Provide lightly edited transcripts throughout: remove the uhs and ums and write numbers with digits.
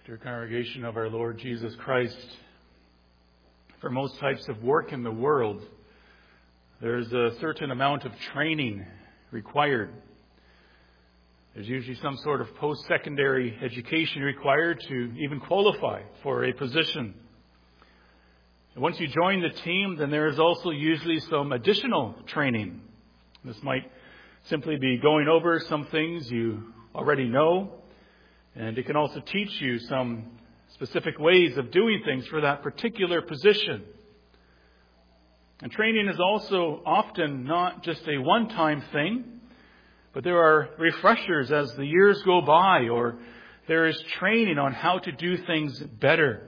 Dear congregation of our Lord Jesus Christ, for most types of work in the world, there's a certain amount of training required. There's usually some sort of post-secondary education required to even qualify for a position. And once you join the team, then there is also usually some additional training. This might simply be going over some things you already know, and it can also teach you some specific ways of doing things for that particular position. And training is also often not just a one-time thing, but there are refreshers as the years go by, or there is training on how to do things better.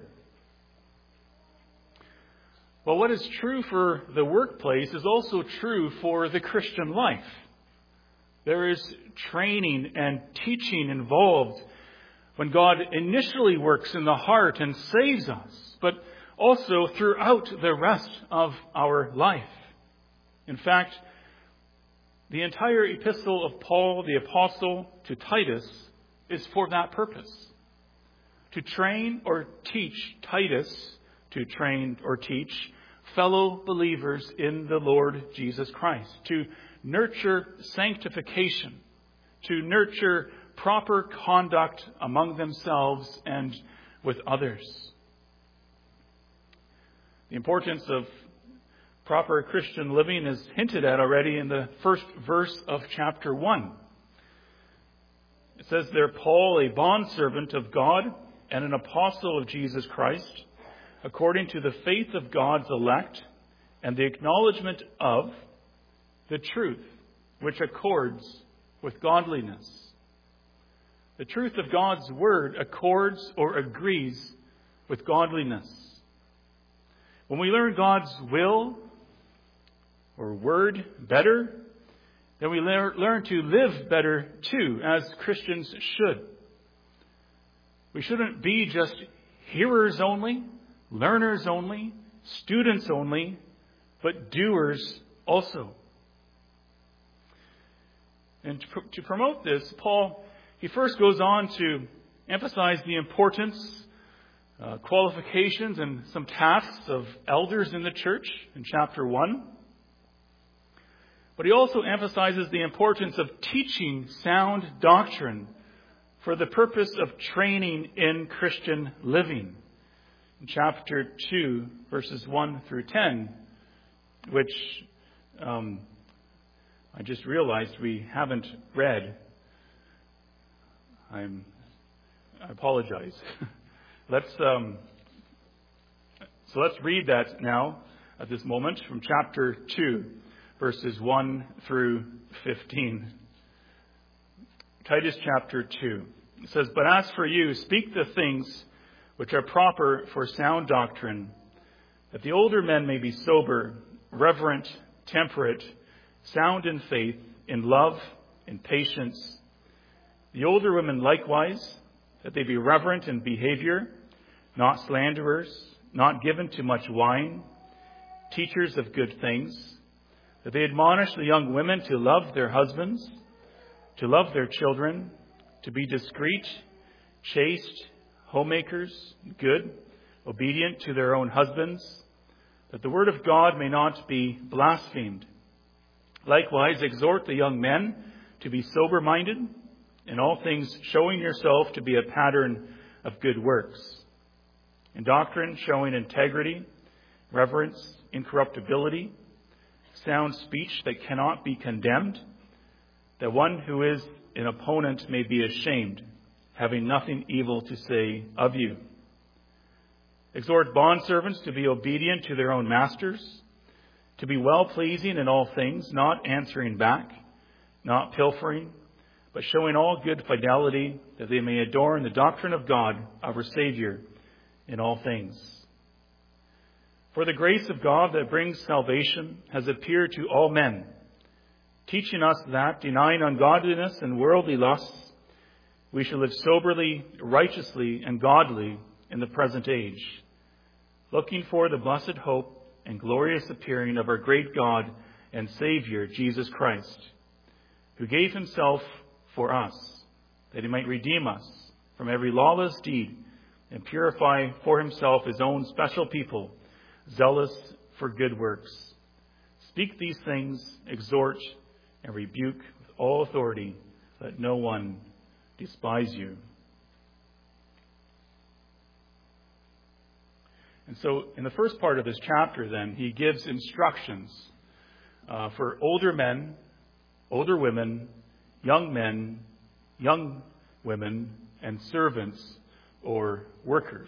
Well, what is true for the workplace is also true for the Christian life. There is training and teaching involved when God initially works in the heart and saves us, but also throughout the rest of our life. In fact, the entire epistle of Paul, the apostle, to Titus is for that purpose. To train or teach Titus, to train or teach fellow believers in the Lord Jesus Christ. To nurture sanctification. To nurture proper conduct among themselves and with others. The importance of proper Christian living is hinted at already in the first verse of chapter 1. It says there, Paul, a bondservant of God and an apostle of Jesus Christ, according to the faith of God's elect and the acknowledgement of the truth, which accords with godliness. The truth of God's word accords or agrees with godliness. When we learn God's will or word better, then we learn to live better too, as Christians should. We shouldn't be just hearers only, learners only, students only, but doers also. And to promote this, Paul, he first goes on to emphasize the importance, qualifications, and some tasks of elders in the church in chapter 1. But he also emphasizes the importance of teaching sound doctrine for the purpose of training in Christian living. In chapter 2, verses 1 through 10, which I just realized we haven't read. I apologize. Let's read that now at this moment from chapter 2, verses 1 through 15. Titus chapter 2. It says, But as for you, speak the things which are proper for sound doctrine, that the older men may be sober, reverent, temperate, sound in faith, in love, in patience. The older women likewise, that they be reverent in behavior, not slanderers, not given to much wine, teachers of good things, that they admonish the young women to love their husbands, to love their children, to be discreet, chaste, homemakers, good, obedient to their own husbands, that the word of God may not be blasphemed. Likewise, exhort the young men to be sober-minded, in all things showing yourself to be a pattern of good works. In doctrine, showing integrity, reverence, incorruptibility, sound speech that cannot be condemned, that one who is an opponent may be ashamed, having nothing evil to say of you. Exhort bondservants to be obedient to their own masters, to be well-pleasing in all things, not answering back, not pilfering, but showing all good fidelity, that they may adorn the doctrine of God, our Savior, in all things. For the grace of God that brings salvation has appeared to all men, teaching us that, denying ungodliness and worldly lusts, we shall live soberly, righteously, and godly in the present age, looking for the blessed hope and glorious appearing of our great God and Savior, Jesus Christ, who gave himself for us, that he might redeem us from every lawless deed, and purify for himself his own special people, zealous for good works. Speak these things, exhort, and rebuke with all authority. Let no one despise you. And so in the first part of this chapter, then, he gives instructions for older men, older women, young men, young women, and servants or workers.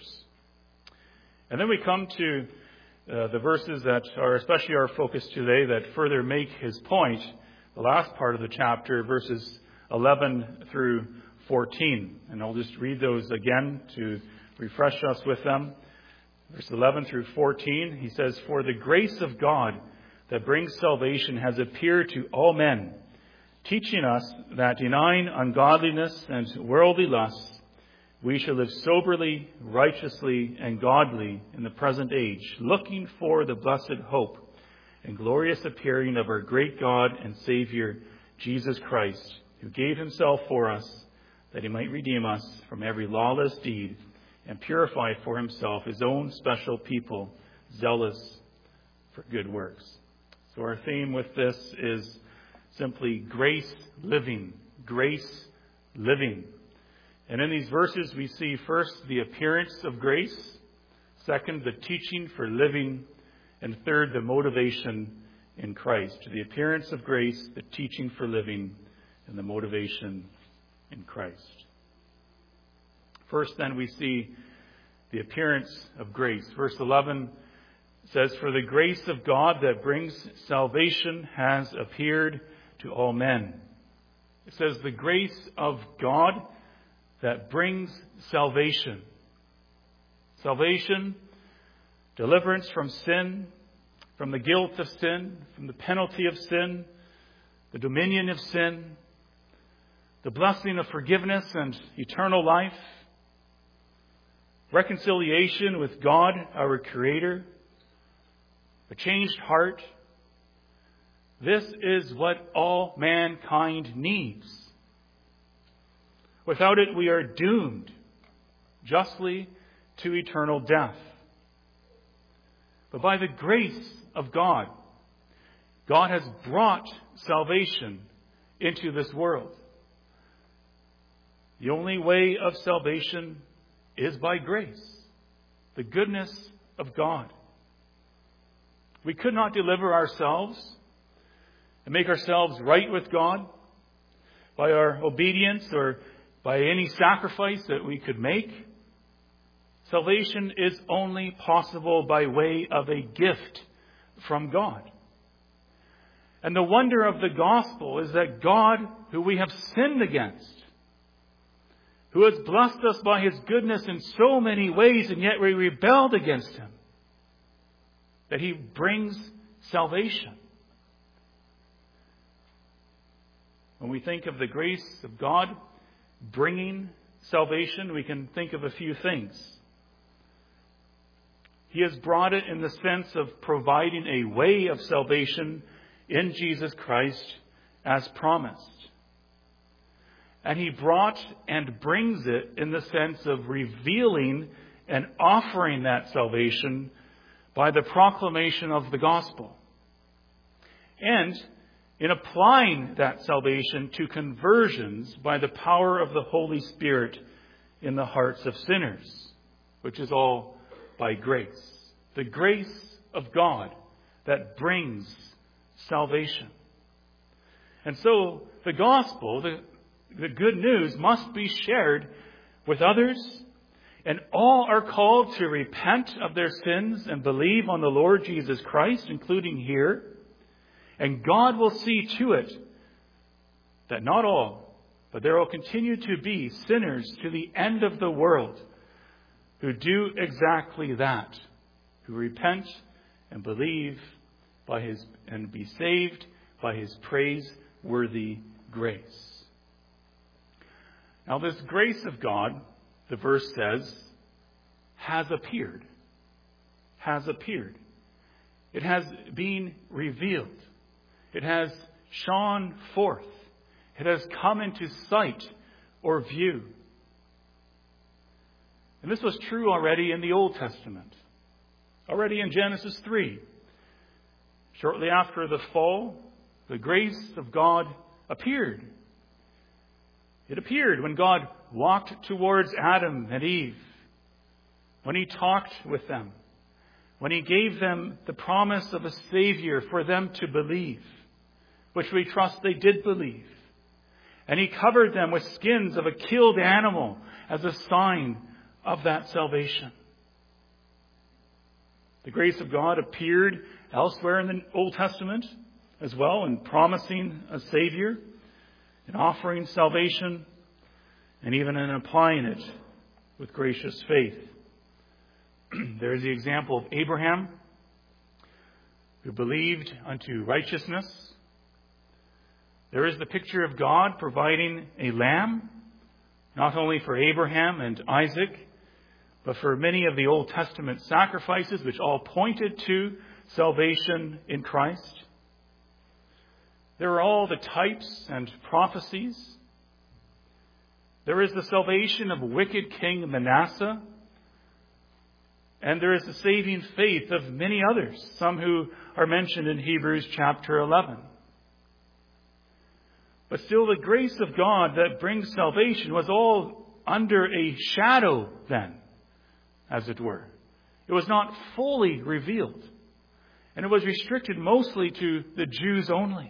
And then we come to the verses that are especially our focus today that further make his point, the last part of the chapter, verses 11 through 14. And I'll just read those again to refresh us with them. Verse 11 through 14, he says, "For the grace of God that brings salvation has appeared to all men, teaching us that denying ungodliness and worldly lusts, we shall live soberly, righteously, and godly in the present age, looking for the blessed hope and glorious appearing of our great God and Savior, Jesus Christ, who gave himself for us, that he might redeem us from every lawless deed and purify for himself his own special people, zealous for good works." So our theme with this is simply grace living, grace living. And in these verses, we see first the appearance of grace, second, the teaching for living, and third, the motivation in Christ. The appearance of grace, the teaching for living, and the motivation in Christ. First, then, we see the appearance of grace. Verse 11 says, "For the grace of God that brings salvation has appeared to all men." It says, the grace of God that brings salvation. Salvation, deliverance from sin, from the guilt of sin, from the penalty of sin, the dominion of sin, the blessing of forgiveness and eternal life, reconciliation with God, our Creator, a changed heart. This is what all mankind needs. Without it, we are doomed justly to eternal death. But by the grace of God, God has brought salvation into this world. The only way of salvation is by grace, the goodness of God. We could not deliver ourselves and make ourselves right with God by our obedience or by any sacrifice that we could make. Salvation is only possible by way of a gift from God. And the wonder of the gospel is that God, who we have sinned against, who has blessed us by his goodness in so many ways, and yet we rebelled against him, that he brings salvation. When we think of the grace of God bringing salvation, we can think of a few things. He has brought it in the sense of providing a way of salvation in Jesus Christ as promised. And he brought and brings it in the sense of revealing and offering that salvation by the proclamation of the gospel. And in applying that salvation to conversions by the power of the Holy Spirit in the hearts of sinners, which is all by grace. The grace of God that brings salvation. And so the gospel, the good news, must be shared with others, and all are called to repent of their sins and believe on the Lord Jesus Christ, including here. And God will see to it that not all, but there will continue to be sinners to the end of the world who do exactly that, who repent and believe by his and be saved by his praiseworthy grace. Now, this grace of God, the verse says, has appeared. Has appeared. It has been revealed. It has shone forth. It has come into sight or view. And this was true already in the Old Testament. Already in Genesis 3. Shortly after the fall, the grace of God appeared. It appeared when God walked towards Adam and Eve, when He talked with them, when He gave them the promise of a Savior for them to believe, which we trust they did believe. And He covered them with skins of a killed animal as a sign of that salvation. The grace of God appeared elsewhere in the Old Testament as well, in promising a Savior, in offering salvation, and even in applying it with gracious faith. There is the example of Abraham, who believed unto righteousness. There is the picture of God providing a lamb, not only for Abraham and Isaac, but for many of the Old Testament sacrifices, which all pointed to salvation in Christ. There are all the types and prophecies. There is the salvation of wicked King Manasseh, and there is the saving faith of many others, some who are mentioned in Hebrews chapter 11. But still, the grace of God that brings salvation was all under a shadow then, as it were. It was not fully revealed, and it was restricted mostly to the Jews only.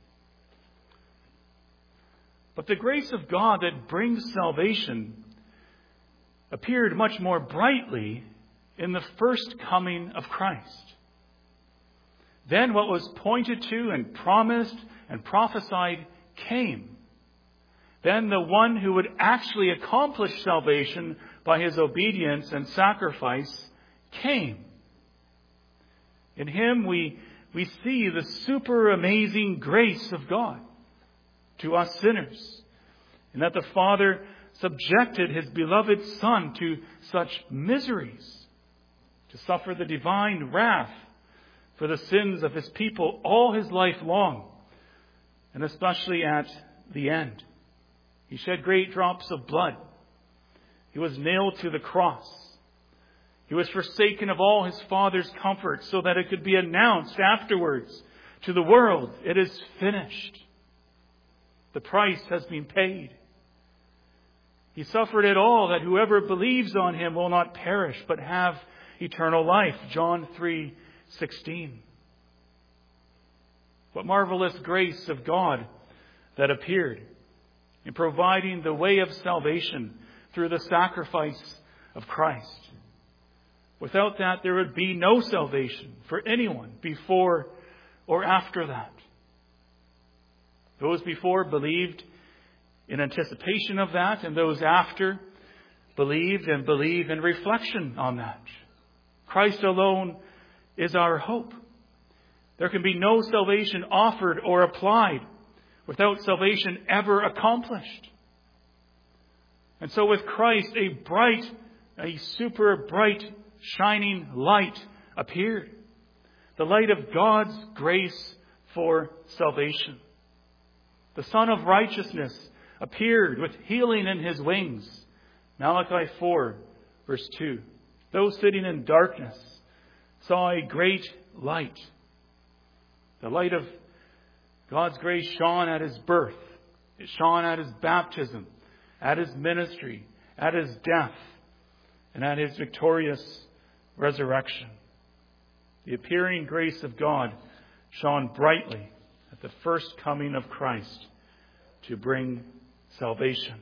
But the grace of God that brings salvation appeared much more brightly in the first coming of Christ. Then what was pointed to and promised and prophesied came. Then the one who would actually accomplish salvation by His obedience and sacrifice came. In Him we see the super amazing grace of God to us sinners, and that the Father subjected His beloved Son to such miseries, to suffer the divine wrath for the sins of His people all His life long, and especially at the end. He shed great drops of blood. He was nailed to the cross. He was forsaken of all His Father's comfort so that it could be announced afterwards to the world, it is finished. The price has been paid. He suffered it all that whoever believes on Him will not perish but have eternal life. John 3:16. What marvelous grace of God that appeared in providing the way of salvation through the sacrifice of Christ. Without that, there would be no salvation for anyone before or after that. Those before believed in anticipation of that, and those after believed and believe in reflection on that. Christ alone is our hope. There can be no salvation offered or applied without salvation ever accomplished. And so with Christ, a super bright, shining light appeared. The light of God's grace for salvation. The Son of Righteousness appeared with healing in His wings. Malachi 4, verse 2. Those sitting in darkness saw a great light. The light of God's grace shone at His birth. It shone at His baptism, at His ministry, at His death, and at His victorious resurrection. The appearing grace of God shone brightly at the first coming of Christ to bring salvation.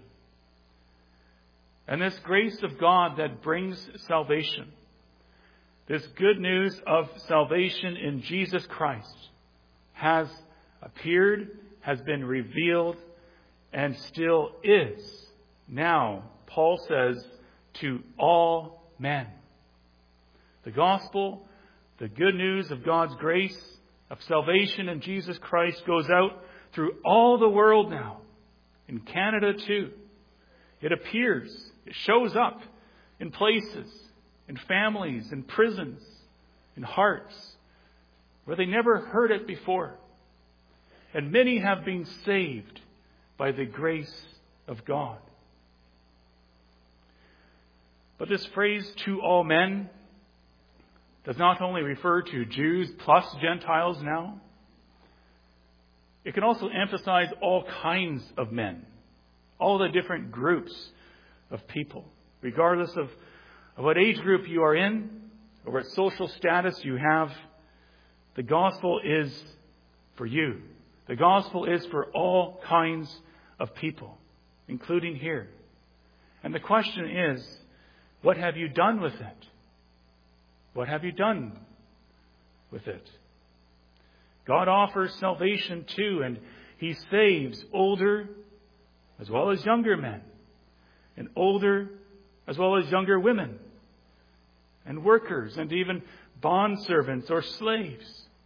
And this grace of God that brings salvation, this good news of salvation in Jesus Christ, has appeared, has been revealed, and still is now, Paul says, to all men. The gospel, the good news of God's grace, of salvation in Jesus Christ goes out through all the world now. In Canada too. It appears, it shows up in places, in families, in prisons, in hearts, where they never heard it before. And many have been saved by the grace of God. But this phrase, to all men, does not only refer to Jews plus Gentiles now. It can also emphasize all kinds of men, all the different groups of people, regardless of what age group you are in or what social status you have. The gospel is for you. The gospel is for all kinds of people, including here. And the question is, what have you done with it? What have you done with it? God offers salvation too, and He saves older as well as younger men, and older as well as younger women, and workers, and even bondservants or slaves.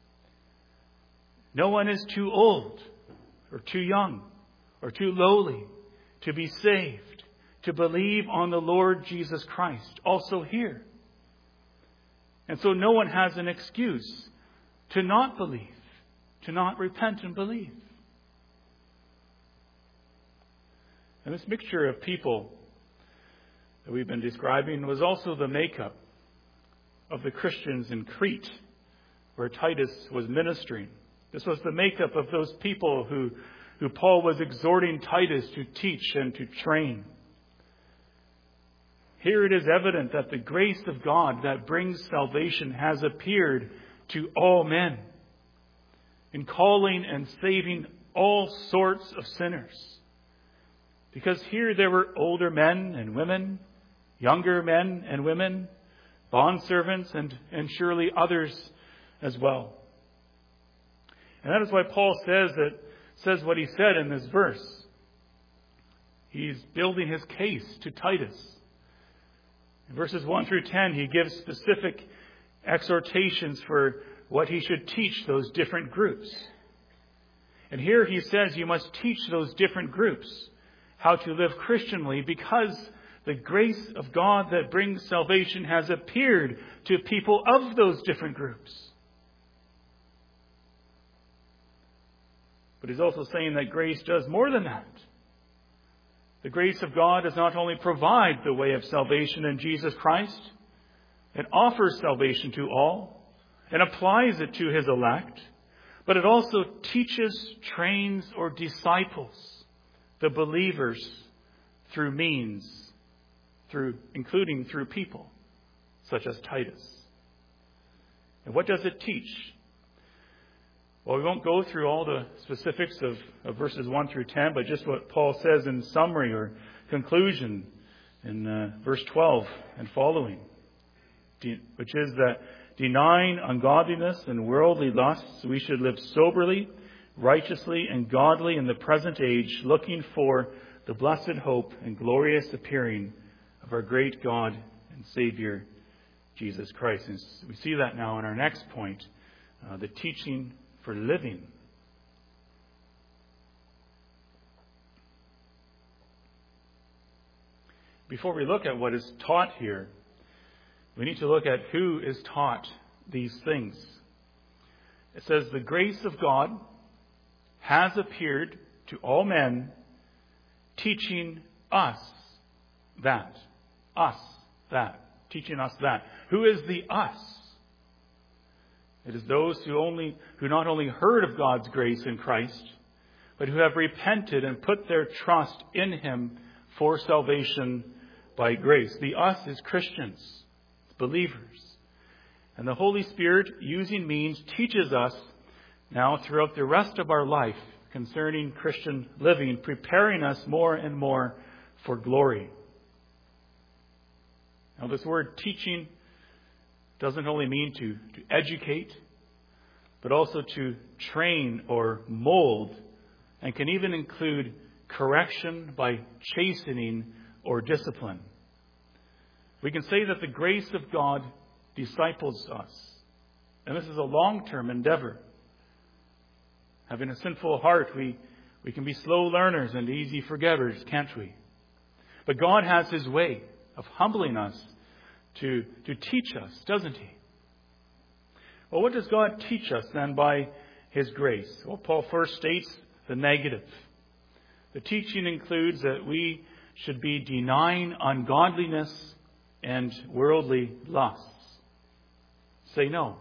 No one is too old or too young or too lowly to be saved, to believe on the Lord Jesus Christ, also here. And so no one has an excuse to not believe, to not repent and believe. And this mixture of people that we've been describing was also the makeup of the Christians in Crete, where Titus was ministering. This was the makeup of those people who Paul was exhorting Titus to teach and to train. Here it is evident that the grace of God that brings salvation has appeared to all men, in calling and saving all sorts of sinners. Because here there were older men and women, younger men and women, bondservants, and surely others as well. And that is why Paul says what he said in this verse. He's building his case to Titus. In verses 1 through 10, he gives specific exhortations for what he should teach those different groups. And here he says you must teach those different groups how to live Christianly, because the grace of God that brings salvation has appeared to people of those different groups. But he's also saying that grace does more than that. The grace of God does not only provide the way of salvation in Jesus Christ, it offers salvation to all and applies it to His elect, but it also teaches, trains, or disciples the believers through means, including through people, such as Titus. And what does it teach? Well, we won't go through all the specifics of verses 1 through 10, but just what Paul says in summary or conclusion in verse 12 and following, which is that denying ungodliness and worldly lusts, we should live soberly, righteously, and godly in the present age, looking for the blessed hope and glorious appearing of our great God and Savior, Jesus Christ. And we see that now in our next point, the teaching for living. Before we look at what is taught here, we need to look at who is taught these things. It says, the grace of God has appeared to all men, teaching us that. Us, that. Teaching us that. Who is the us? It is those who not only heard of God's grace in Christ, but who have repented and put their trust in Him for salvation by grace. The us is Christians, believers. And the Holy Spirit, using means, teaches us now throughout the rest of our life concerning Christian living, preparing us more and more for glory. Now, this word teaching doesn't only mean to educate, but also to train or mold, and can even include correction by chastening or discipline. We can say that the grace of God disciples us. And this is a long-term endeavor. Having a sinful heart, we can be slow learners and easy forgetters, can't we? But God has His way of humbling us to teach us, doesn't He? Well, what does God teach us then by His grace? Well, Paul first states the negative. The teaching includes that we should be denying ungodliness and worldly lusts. Say no.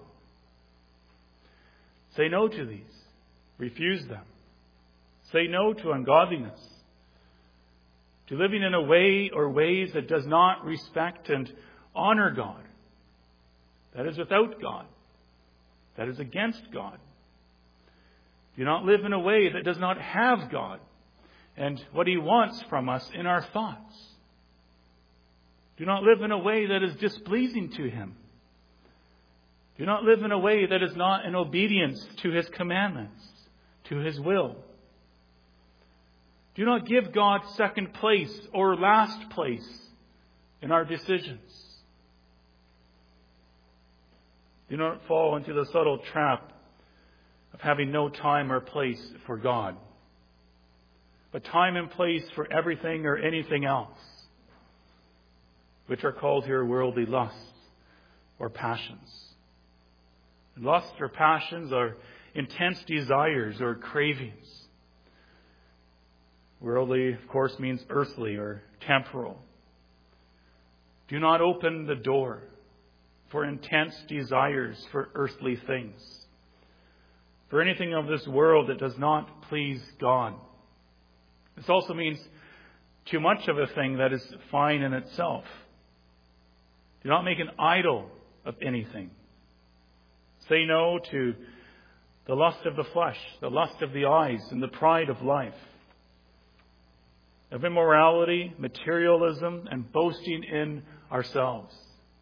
Say no to these. Refuse them. Say no to ungodliness, to living in a way or ways that does not respect and honor God, that is without God, that is against God. Do not live in a way that does not have God and what He wants from us in our thoughts. Do not live in a way that is displeasing to Him. Do not live in a way that is not in obedience to His commandments, to His will. Do not give God second place or last place in our decisions. Do not fall into the subtle trap of having no time or place for God, but time and place for everything or anything else, which are called here worldly lusts or passions. And lusts or passions are intense desires or cravings. Worldly, of course, means earthly or temporal. Do not open the door for intense desires for earthly things, for anything of this world that does not please God. This also means too much of a thing that is fine in itself. Do not make an idol of anything. Say no to the lust of the flesh, the lust of the eyes, and the pride of life, of immorality, materialism, and boasting in ourselves.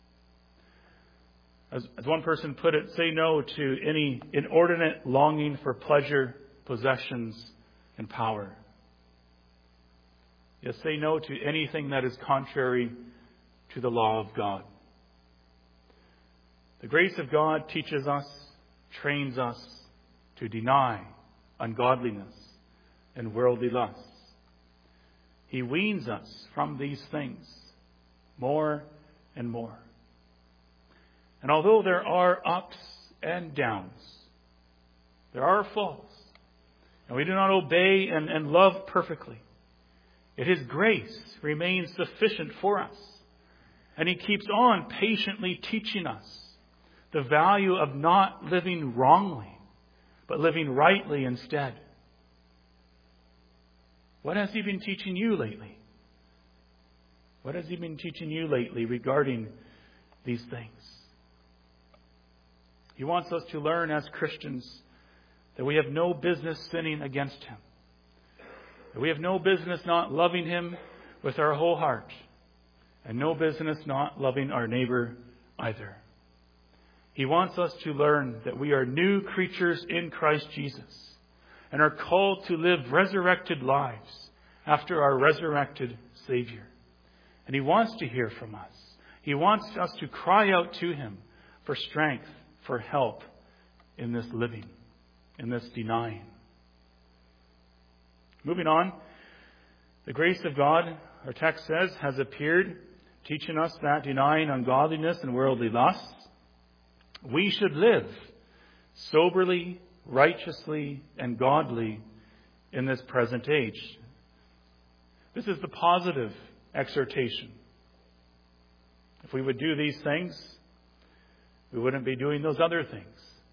As one person put it, say no to any inordinate longing for pleasure, possessions, and power. Yes, say no to anything that is contrary to the law of God. The grace of God teaches us, trains us to deny ungodliness and worldly lusts. He weans us from these things more and more. And although there are ups and downs, there are falls, and we do not obey and love perfectly, yet His grace remains sufficient for us. And He keeps on patiently teaching us the value of not living wrongly, but living rightly instead. What has He been teaching you lately? What has He been teaching you lately regarding these things? He wants us to learn as Christians that we have no business sinning against Him. That we have no business not loving Him with our whole heart. And no business not loving our neighbor either. He wants us to learn that we are new creatures in Christ Jesus and are called to live resurrected lives after our resurrected Savior. And He wants to hear from us. He wants us to cry out to Him for strength, for help in this living, in this denying. Moving on, the grace of God, our text says, has appeared, teaching us that denying ungodliness and worldly lusts, we should live soberly, righteously, and godly in this present age. This is the positive exhortation. If we would do these things, we wouldn't be doing those other things.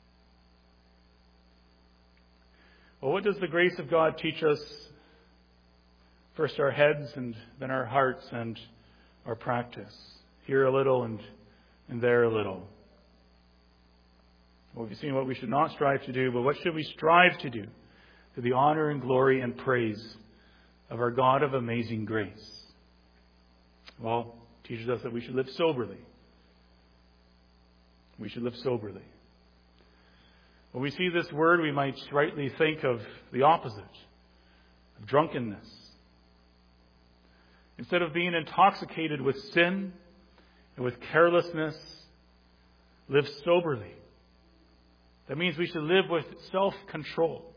Well, what does the grace of God teach us? First our heads and then our hearts and our practice. Here a little and there a little. Well, we've seen what we should not strive to do, but what should we strive to do? To the honor and glory and praise of our God of amazing grace. Well, it teaches us that we should live soberly. We should live soberly. When we see this word, we might rightly think of the opposite, of drunkenness. Instead of being intoxicated with sin and with carelessness, live soberly. That means we should live with self-control.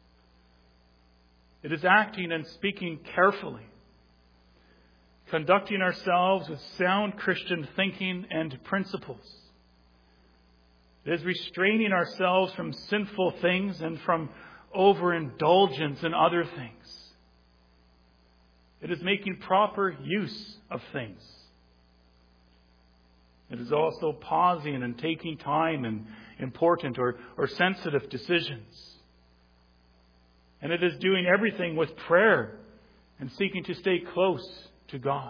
It is acting and speaking carefully, conducting ourselves with sound Christian thinking and principles. It is restraining ourselves from sinful things and from overindulgence in other things. It is making proper use of things. It is also pausing and taking time in important or sensitive decisions. And it is doing everything with prayer and seeking to stay close to God.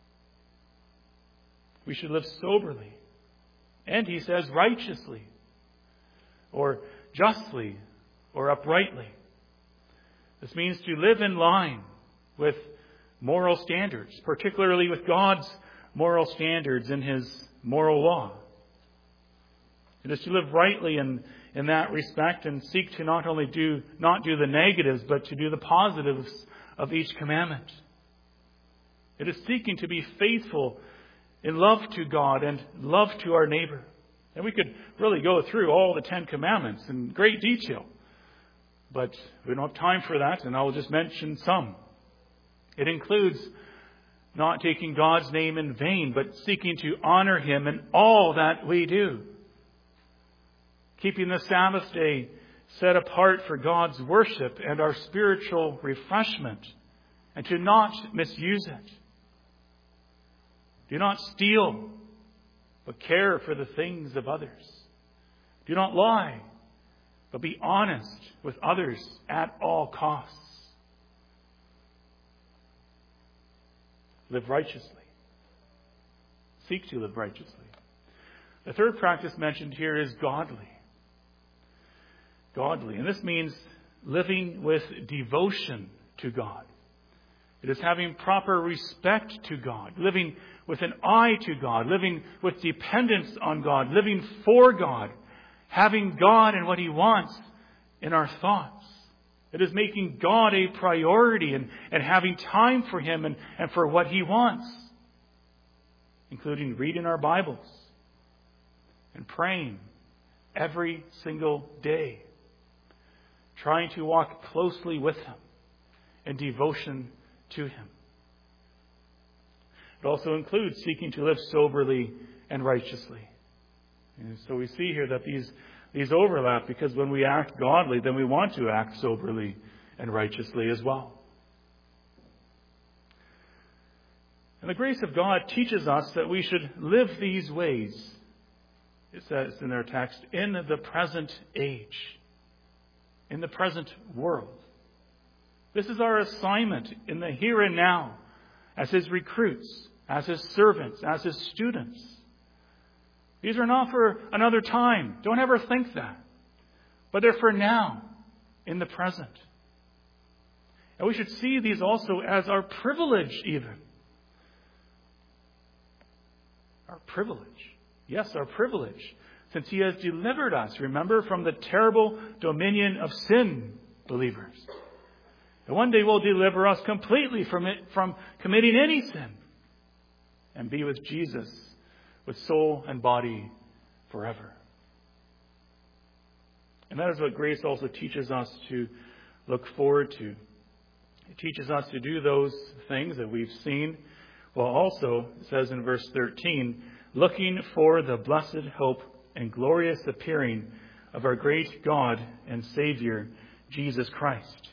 We should live soberly. And he says righteously, or justly, or uprightly. This means to live in line with moral standards, particularly with God's moral standards in His moral law. It is to live rightly in that respect and seek to not do the negatives, but to do the positives of each commandment. It is seeking to be faithful in love to God and love to our neighbor. And we could really go through all the 10 Commandments in great detail. But we don't have time for that, and I will just mention some. It includes not taking God's name in vain, but seeking to honor Him in all that we do. Keeping the Sabbath day set apart for God's worship and our spiritual refreshment, and to not misuse it. Do not steal, but care for the things of others. Do not lie, but be honest with others at all costs. Live righteously. Seek to live righteously. The third practice mentioned here is godly. Godly. And this means living with devotion to God. It is having proper respect to God, living with an eye to God, living with dependence on God, living for God, having God and what He wants in our thoughts. It is making God a priority and having time for Him and for what He wants, including reading our Bibles and praying every single day, trying to walk closely with Him in devotion to Him. It also includes seeking to live soberly and righteously. And so we see here that these overlap, because when we act godly, then we want to act soberly and righteously as well. And the grace of God teaches us that we should live these ways, it says in our text, in the present age, in the present world. This is our assignment in the here and now, as His recruits, as His servants, as His students. These are not for another time. Don't ever think that. But they're for now, in the present. And we should see these also as our privilege even. Our privilege. Yes, our privilege. Since He has delivered us, remember, from the terrible dominion of sin, believers. And one day will deliver us completely from committing any sin and be with Jesus with soul and body forever. And that is what grace also teaches us to look forward to. It teaches us to do those things that we've seen, while also, it says in verse 13, looking for the blessed hope and glorious appearing of our great God and Savior, Jesus Christ.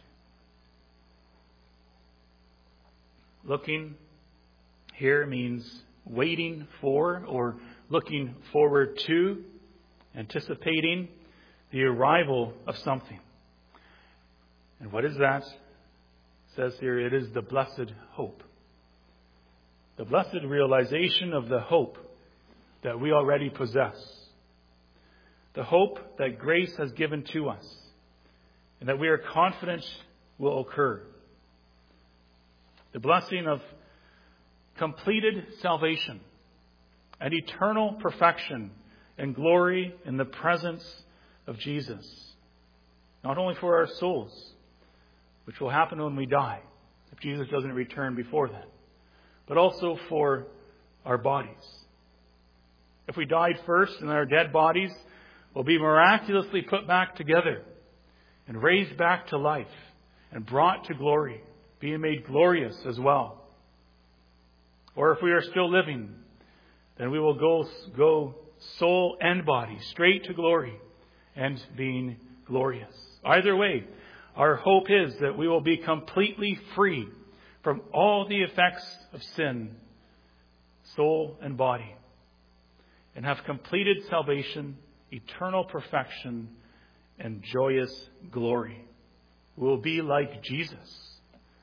Looking here means waiting for or looking forward to, anticipating the arrival of something. And what is that? It says here, it is the blessed hope. The blessed realization of the hope that we already possess. The hope that grace has given to us and that we are confident will occur. The blessing of completed salvation and eternal perfection and glory in the presence of Jesus. Not only for our souls, which will happen when we die, if Jesus doesn't return before then, but also for our bodies. If we died first, and our dead bodies will be miraculously put back together and raised back to life and brought to glory, being made glorious as well. Or if we are still living, then we will go soul and body straight to glory and being glorious. Either way, our hope is that we will be completely free from all the effects of sin, soul and body, and have completed salvation, eternal perfection, and joyous glory. We will be like Jesus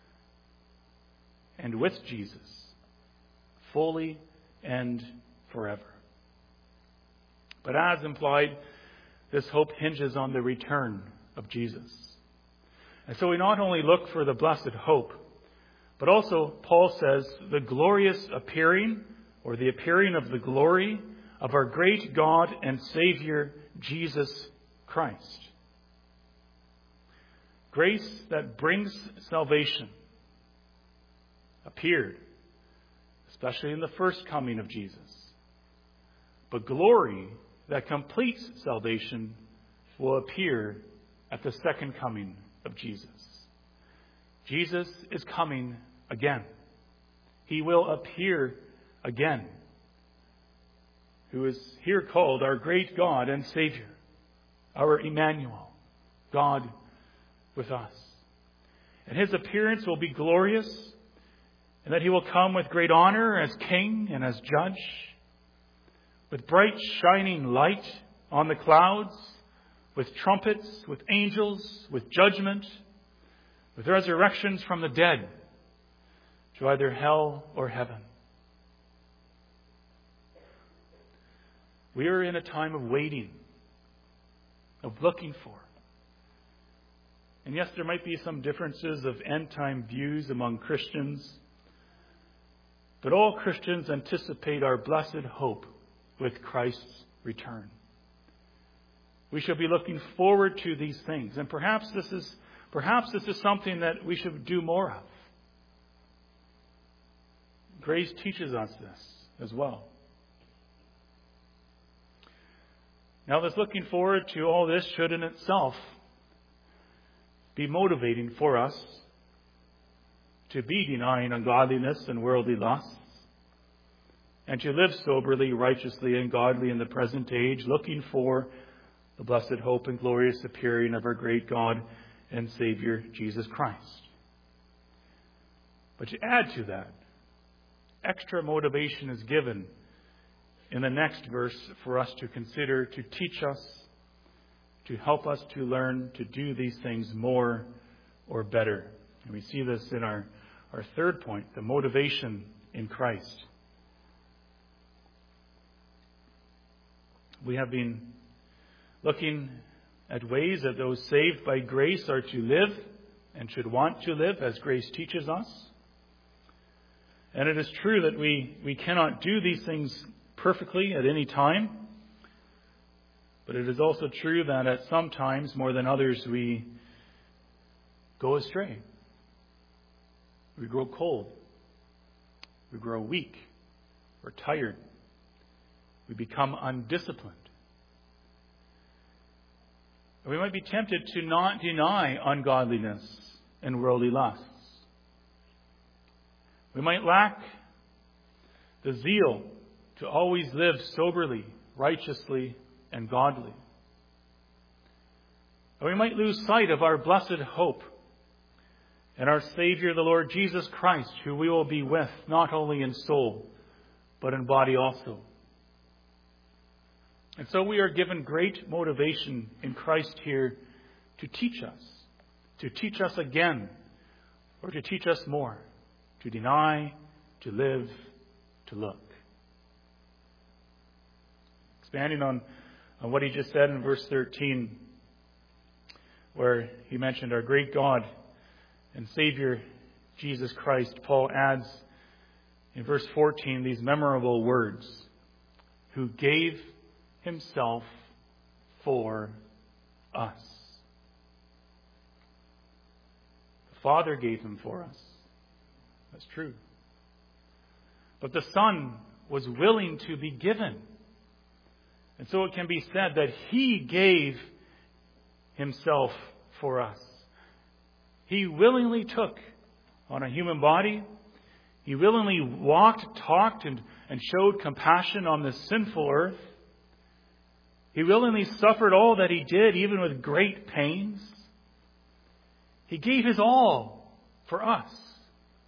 and with Jesus, fully and forever. But as implied, this hope hinges on the return of Jesus. And so we not only look for the blessed hope, but also, Paul says, the glorious appearing, or the appearing of the glory of our great God and Savior, Jesus Christ. Grace that brings salvation appeared, especially in the first coming of Jesus. But glory that completes salvation will appear at the second coming of Jesus. Jesus is coming again. He will appear again, who is here called our great God and Savior, our Emmanuel, God with us. And his appearance will be glorious, and that he will come with great honor as King and as Judge, with bright shining light on the clouds, with trumpets, with angels, with judgment, with resurrections from the dead to either hell or heaven. We are in a time of waiting, of looking for. And yes, there might be some differences of end-time views among Christians, but all Christians anticipate our blessed hope with Christ's return. We should be looking forward to these things, and perhaps this is something that we should do more of. Grace teaches us this as well. Now, this looking forward to all this should in itself be motivating for us to be denying ungodliness and worldly lusts, and to live soberly, righteously, and godly in the present age, looking for the blessed hope and glorious appearing of our great God and Savior, Jesus Christ. But to add to that, extra motivation is given in the next verse for us to consider, to teach us, to help us to learn to do these things more or better. And we see this in our third point, the motivation in Christ. We have been looking at ways that those saved by grace are to live and should want to live as grace teaches us. And it is true that we cannot do these things perfectly at any time. But it is also true that at some times, more than others, we go astray. We grow cold. We grow weak. We're tired. We become undisciplined. And we might be tempted to not deny ungodliness and worldly lusts. We might lack the zeal to always live soberly, righteously, and godly. And we might lose sight of our blessed hope and our Savior, the Lord Jesus Christ, who we will be with, not only in soul, but in body also. And so we are given great motivation in Christ here to teach us again, or to teach us more, to deny, to live, to look. Expanding on what he just said in verse 13, where he mentioned our great God and Savior, Jesus Christ, Paul adds in verse 14 these memorable words, who gave himself for us. The Father gave him for us. That's true. But the Son was willing to be given. And so it can be said that he gave himself for us. He willingly took on a human body. He willingly walked, talked, and showed compassion on this sinful earth. He willingly suffered all that he did, even with great pains. He gave his all for us,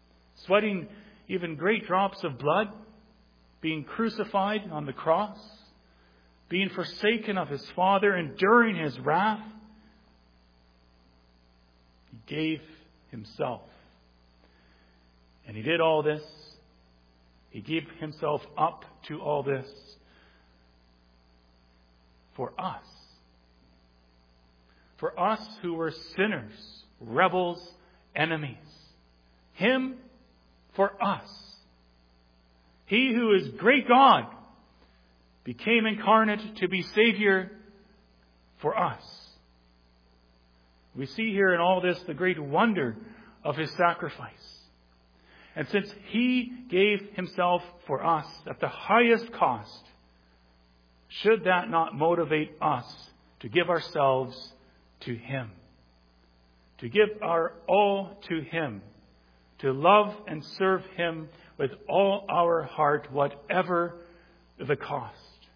sweating even great drops of blood, being crucified on the cross, being forsaken of his Father, enduring his wrath, he gave himself. And he did all this. He gave himself up to all this for us. For us who were sinners, rebels, enemies. Him for us. He who is great God became incarnate to be Savior for us. We see here in all this the great wonder of his sacrifice. And since he gave himself for us at the highest cost, should that not motivate us to give ourselves to him? To give our all to him, to love and serve him with all our heart, whatever the cost.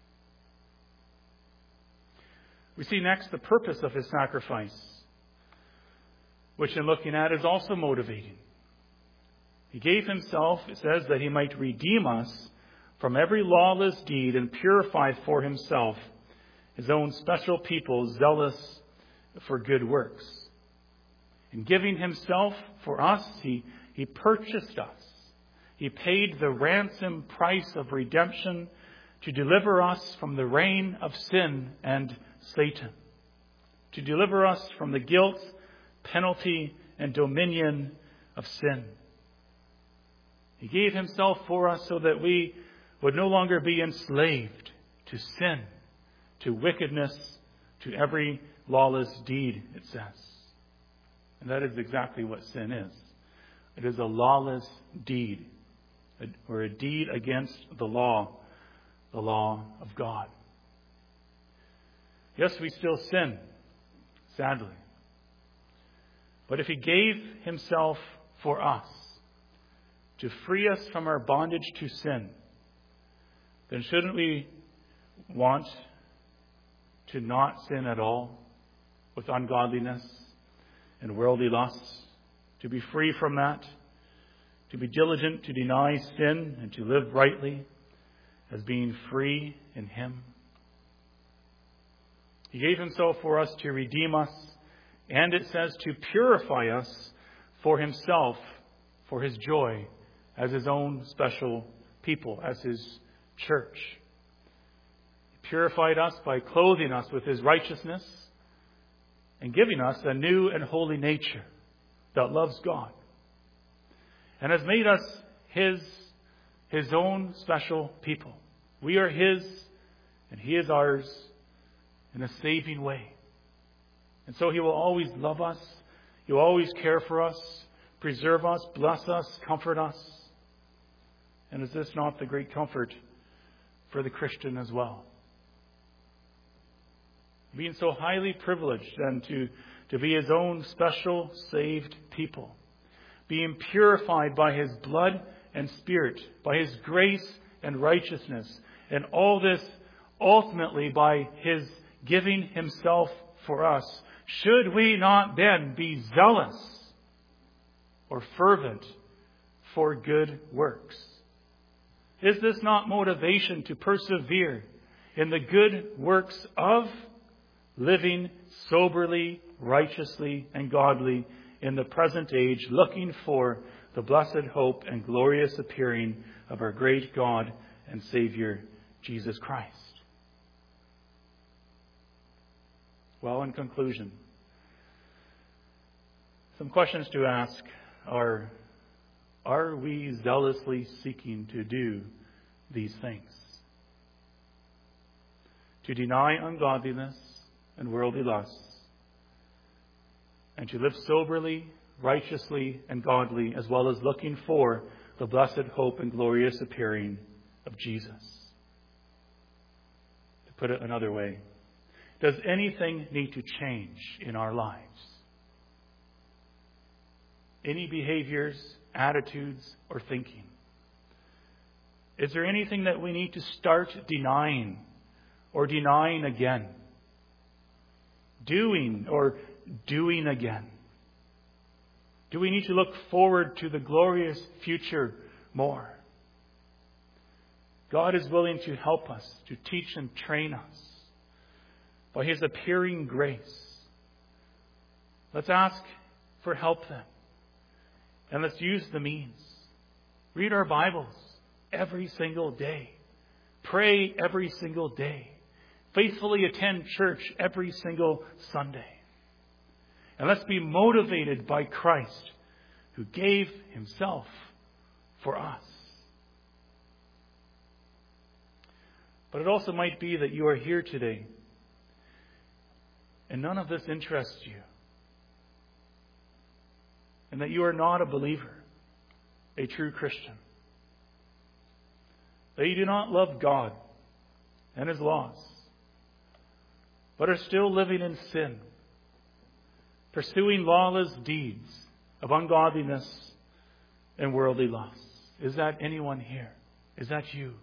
We see next the purpose of his sacrifice, which in looking at is also motivating. He gave himself, it says, that he might redeem us from every lawless deed and purify for himself his own special people, zealous for good works. In giving himself for us, he purchased us. He paid the ransom price of redemption to deliver us from the reign of sin and Satan, to deliver us from the guilt, penalty, and dominion of sin. He gave himself for us so that we would no longer be enslaved to sin, to wickedness, to every lawless deed, it says. And that is exactly what sin is. It is a lawless deed, or a deed against the law of God. Yes, we still sin, sadly. But if he gave himself for us to free us from our bondage to sin, then shouldn't we want to not sin at all with ungodliness and worldly lusts, to be free from that, to be diligent to deny sin and to live rightly as being free in him? He gave himself for us to redeem us, and it says to purify us for himself, for his joy, as his own special people, as his church. He purified us by clothing us with his righteousness and giving us a new and holy nature that loves God, and has made us his own special people. We are his, and he is ours in a saving way. And so he will always love us. He will always care for us, preserve us, bless us, comfort us. And is this not the great comfort for the Christian as well? Being so highly privileged then to be his own special saved people. Being purified by his blood and spirit, by his grace and righteousness. And all this ultimately by his giving himself for us. Should we not then be zealous or fervent for good works? Is this not motivation to persevere in the good works of living soberly, righteously, and godly in the present age, looking for the blessed hope and glorious appearing of our great God and Savior, Jesus Christ? Well, in conclusion, some questions to ask are we zealously seeking to do these things? To deny ungodliness and worldly lusts, and to live soberly, righteously, and godly, as well as looking for the blessed hope and glorious appearing of Jesus. To put it another way, does anything need to change in our lives? Any behaviors, attitudes, or thinking? Is there anything that we need to start denying or denying again? Doing or doing again? Do we need to look forward to the glorious future more? God is willing to help us, to teach and train us by His appearing grace. Let's ask for help then. And let's use the means. Read our Bibles every single day. Pray every single day. Faithfully attend church every single Sunday. And let's be motivated by Christ, who gave Himself for us. But it also might be that you are here today and none of this interests you. And that you are not a believer, a true Christian. That you do not love God and His laws, but are still living in sin, pursuing lawless deeds of ungodliness and worldly lusts. Is that anyone here? Is that you?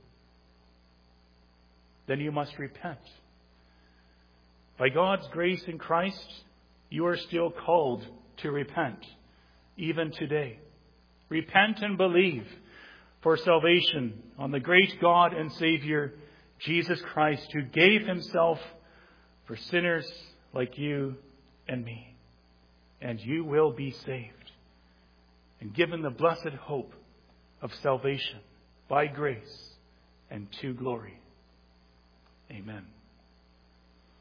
Then you must repent. By God's grace in Christ, you are still called to repent, even today. Repent and believe for salvation on the great God and Savior, Jesus Christ, who gave Himself for sinners like you and me. And you will be saved and given the blessed hope of salvation by grace and to glory. Amen.